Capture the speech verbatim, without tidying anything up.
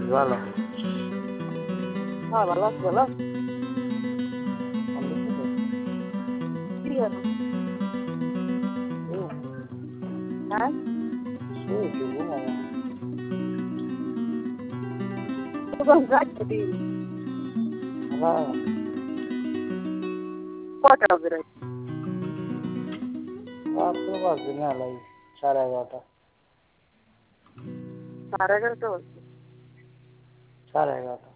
ভালো। হ্যাঁ ভালো আছি। ভালো ভালো আছো তো? কি করো? এই হ্যাঁ শুয়েছি, ঘুমাবো। তখন যাচ্ছে দিন হ্যাঁ, কটা হবে রাত? রাত তো বাজে মেলাই, সাড়ে এগারোটা। সাড়ে এগারোটা বলছে। সাড়ে এগারোটা।